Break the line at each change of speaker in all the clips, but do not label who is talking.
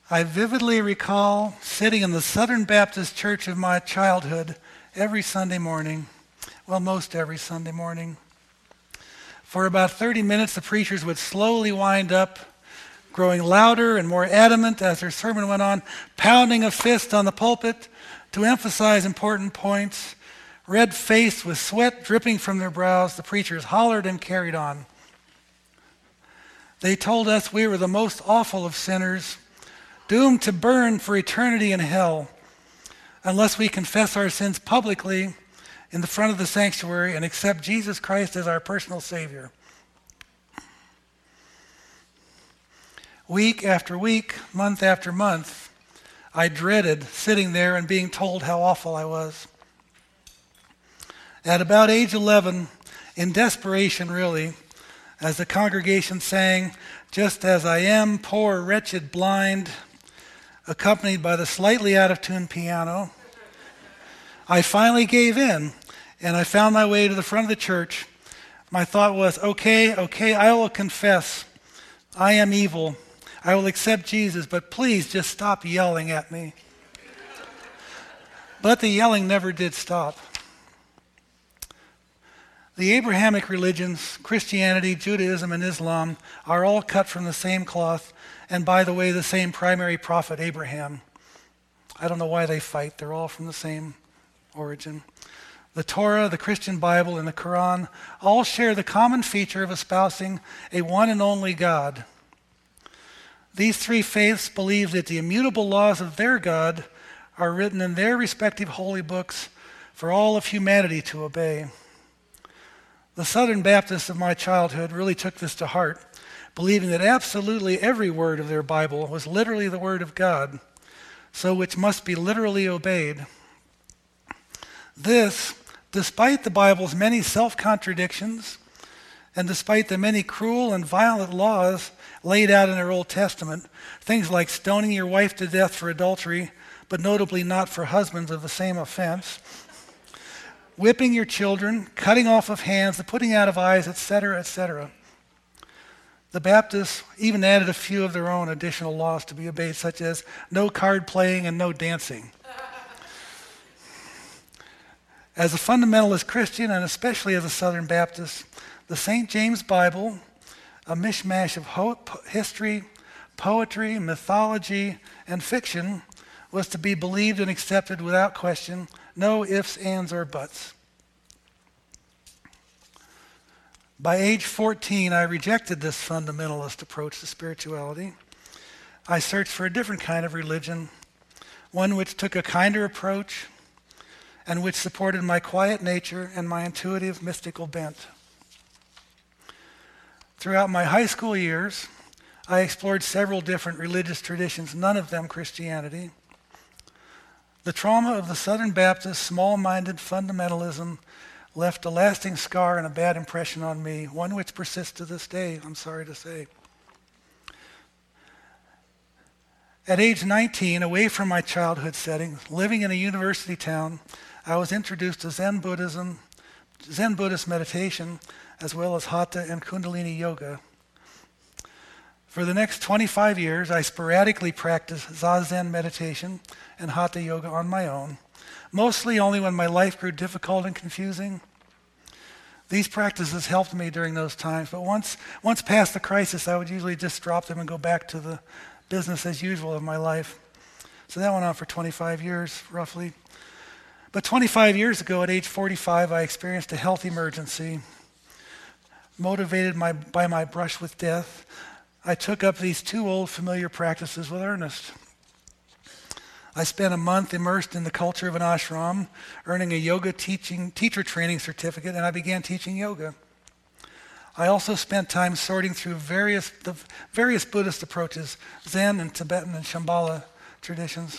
I vividly recall sitting in the Southern Baptist Church of my childhood every Sunday morning, well, most every Sunday morning. For about 30 minutes, the preachers would slowly wind up, growing louder and more adamant as their sermon went on, pounding a fist on the pulpit to emphasize important points. Red-faced with sweat dripping from their brows, the preachers hollered and carried on. They told us we were the most awful of sinners, doomed to burn for eternity in hell, unless we confess our sins publicly in the front of the sanctuary and accept Jesus Christ as our personal Savior. Week after week, month after month, I dreaded sitting there and being told how awful I was. At about age 11, in desperation really, as the congregation sang, "Just as I am, poor, wretched, blind," accompanied by the slightly out-of-tune piano, I finally gave in, and I found my way to the front of the church. My thought was, okay, I will confess. I am evil. I will accept Jesus, but please just stop yelling at me. But the yelling never did stop. The Abrahamic religions, Christianity, Judaism, and Islam, are all cut from the same cloth, and by the way, the same primary prophet, Abraham. I don't know why they fight. They're all from the same origin. The Torah, the Christian Bible, and the Quran all share the common feature of espousing a one and only God. These three faiths believe that the immutable laws of their God are written in their respective holy books for all of humanity to obey. The Southern Baptists of my childhood really took this to heart, believing that absolutely every word of their Bible was literally the word of God, so which must be literally obeyed. This, despite the Bible's many self-contradictions, and despite the many cruel and violent laws laid out in our Old Testament, things like stoning your wife to death for adultery, but notably not for husbands of the same offense, whipping your children, cutting off of hands, the putting out of eyes, etc., etc. The Baptists even added a few of their own additional laws to be obeyed, such as no card playing and no dancing. As a fundamentalist Christian, and especially as a Southern Baptist, the St. James Bible, a mishmash of history, poetry, mythology, and fiction, was to be believed and accepted without question, no ifs, ands, or buts. By age 14, I rejected this fundamentalist approach to spirituality. I searched for a different kind of religion, one which took a kinder approach and which supported my quiet nature and my intuitive mystical bent. Throughout my high school years, I explored several different religious traditions, none of them Christianity. The trauma of the Southern Baptist small-minded fundamentalism left a lasting scar and a bad impression on me, one which persists to this day, I'm sorry to say. At age 19, away from my childhood setting, living in a university town, I was introduced to Zen Buddhism, Zen Buddhist meditation, as well as Hatha and Kundalini yoga. For the next 25 years, I sporadically practiced Zazen meditation and Hatha yoga on my own, mostly only when my life grew difficult and confusing. These practices helped me during those times, but once past the crisis, I would usually just drop them and go back to the business as usual of my life. So that went on for 25 years, roughly. But 25 years ago, at age 45, I experienced a health emergency. Motivated by my brush with death, I took up these two old familiar practices with earnest. I spent a month immersed in the culture of an ashram, earning a yoga teacher training certificate, and I began teaching yoga. I also spent time sorting through the various Buddhist approaches, Zen and Tibetan and Shambhala traditions.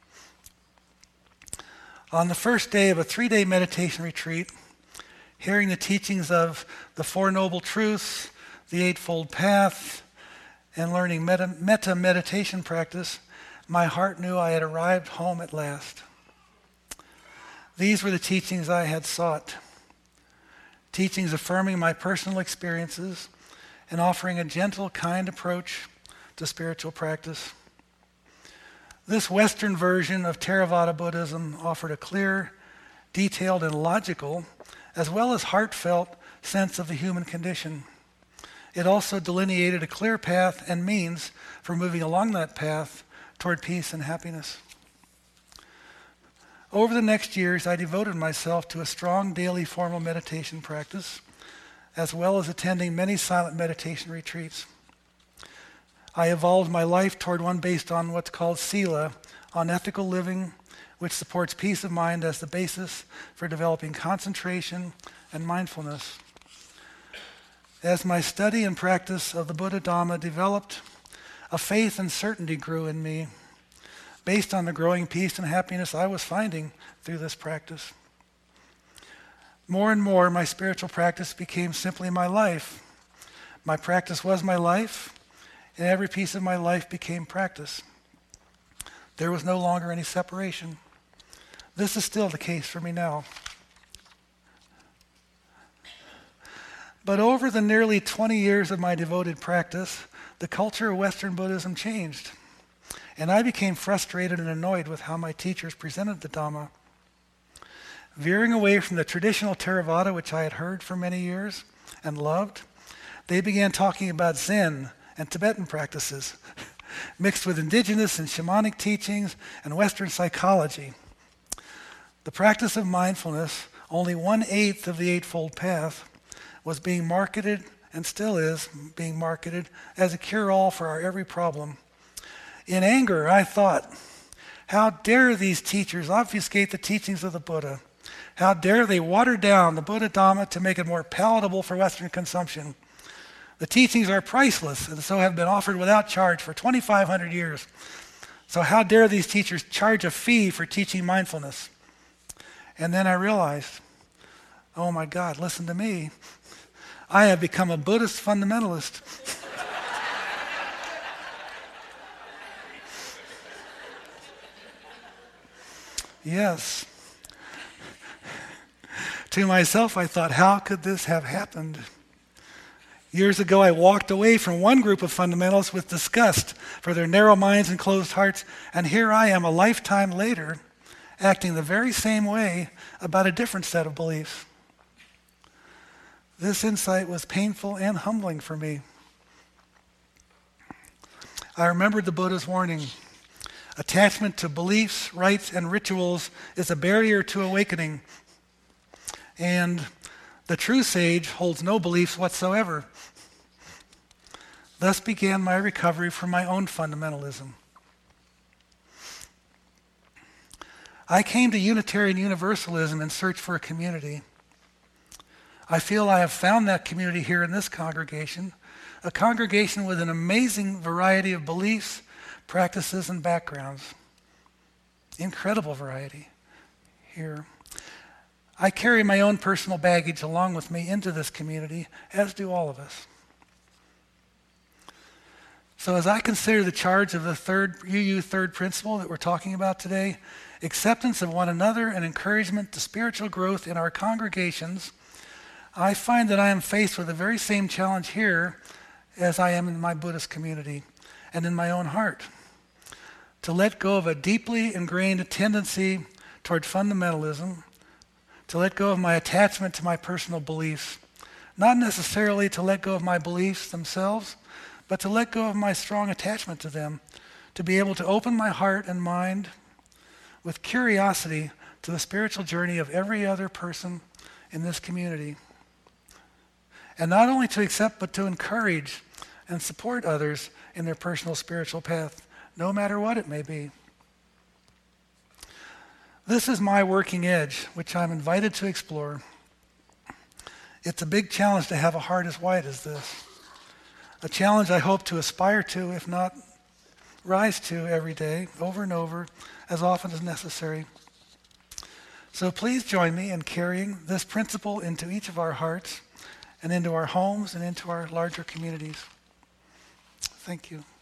On the first day of a 3-day meditation retreat, hearing the teachings of the Four Noble Truths, the Eightfold Path, and learning metta meditation practice, my heart knew I had arrived home at last. These were the teachings I had sought. Teachings affirming my personal experiences and offering a gentle, kind approach to spiritual practice. This Western version of Theravada Buddhism offered a clear, detailed, and logical, as well as heartfelt, sense of the human condition. It also delineated a clear path and means for moving along that path toward peace and happiness. Over the next years, I devoted myself to a strong daily formal meditation practice, as well as attending many silent meditation retreats. I evolved my life toward one based on what's called Sila, on ethical living, which supports peace of mind as the basis for developing concentration and mindfulness. As my study and practice of the Buddha Dhamma developed, a faith and certainty grew in me based on the growing peace and happiness I was finding through this practice. More and more, my spiritual practice became simply my life. My practice was my life, and every piece of my life became practice. There was no longer any separation. This is still the case for me now. But over the nearly 20 years of my devoted practice, the culture of Western Buddhism changed, and I became frustrated and annoyed with how my teachers presented the Dhamma. Veering away from the traditional Theravada, which I had heard for many years and loved, they began talking about Zen and Tibetan practices, mixed with indigenous and shamanic teachings and Western psychology. The practice of mindfulness, only 1/8 of the Eightfold Path, was being marketed, and still is being marketed, as a cure-all for our every problem. In anger, I thought, how dare these teachers obfuscate the teachings of the Buddha? How dare they water down the Buddha Dhamma to make it more palatable for Western consumption? The teachings are priceless, and so have been offered without charge for 2,500 years. So how dare these teachers charge a fee for teaching mindfulness? And then I realized, oh my God, listen to me. I have become a Buddhist fundamentalist. Yes. To myself, I thought, how could this have happened? Years ago, I walked away from one group of fundamentalists with disgust for their narrow minds and closed hearts, and here I am a lifetime later, acting the very same way about a different set of beliefs. This insight was painful and humbling for me. I remembered the Buddha's warning. Attachment to beliefs, rites, and rituals is a barrier to awakening. And the true sage holds no beliefs whatsoever. Thus began my recovery from my own fundamentalism. I came to Unitarian Universalism in search for a community. I feel I have found that community here in this congregation, a congregation with an amazing variety of beliefs, practices, and backgrounds. Incredible variety here. I carry my own personal baggage along with me into this community, as do all of us. So as I consider the charge of the third principle that we're talking about today, acceptance of one another and encouragement to spiritual growth in our congregations, I find that I am faced with the very same challenge here as I am in my Buddhist community and in my own heart. To let go of a deeply ingrained tendency toward fundamentalism, to let go of my attachment to my personal beliefs, not necessarily to let go of my beliefs themselves, but to let go of my strong attachment to them, to be able to open my heart and mind with curiosity to the spiritual journey of every other person in this community. And not only to accept, but to encourage and support others in their personal spiritual path, no matter what it may be. This is my working edge, which I'm invited to explore. It's a big challenge to have a heart as wide as this. A challenge I hope to aspire to, if not rise to every day, over and over, as often as necessary. So please join me in carrying this principle into each of our hearts and into our homes and into our larger communities. Thank you.